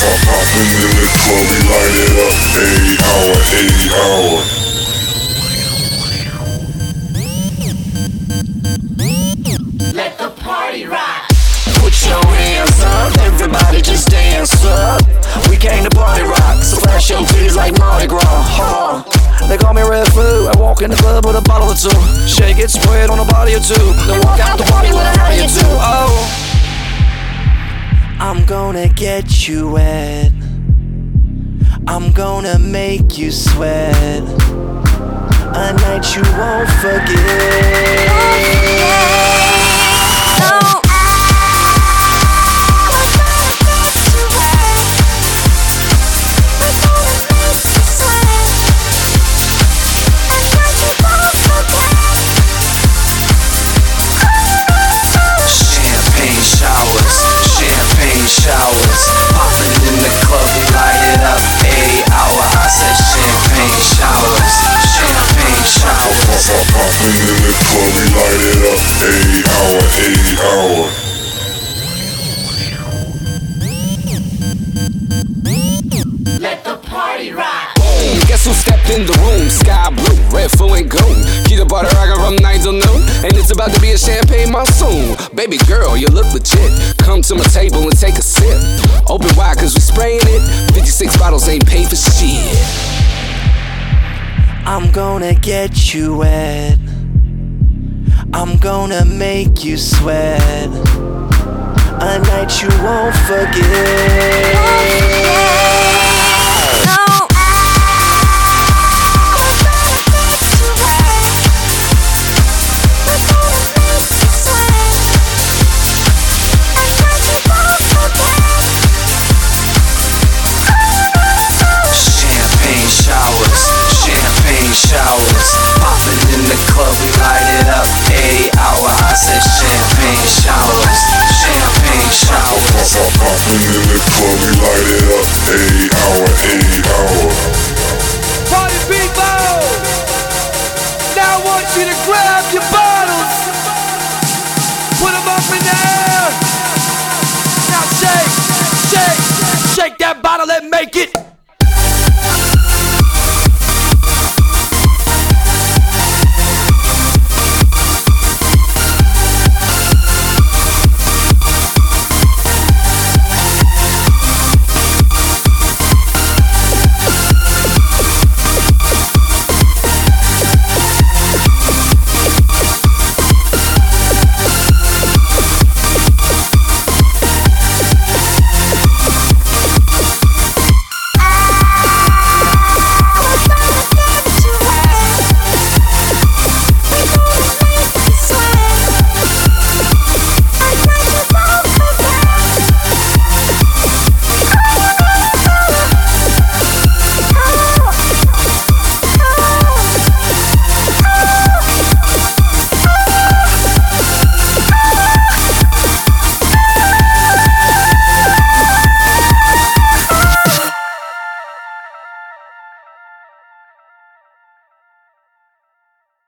Poppin' in the club, we light it up. 8 hour. Let the party rock. Put your hands up, everybody just dance up. We came to party rock, so flash your titties like Mardi Gras. They call me Red Food. I walk in the club with a bottle or two. Shake it, spread on a body or two. Then walk out the party with a howdy or two. Oh, I'm gonna get you wet. I'm gonna make you sweat. A night you won't forget. Showers, popping in the club, we light it up. 8 hour, I said champagne showers, champagne showers. Poppin' in the club, we light it up. 8 hour. Let the party rock. Boom, guess who stepped in the room? Sky blue, red, full and gold. Keep the butter rockin' from 9 till noon. And it's about to be a champagne monsoon. Baby girl, you look legit. Come to my table and take a sip. Open wide cause we spraying it. 56 bottles ain't paid for shit. I'm gonna get you wet. I'm gonna make you sweat. A night you won't forget. Showers, popping in the club, we light it up. 8 hour, I said champagne showers, champagne showers. Poppin' in the club, we light it up. 8 hour. Party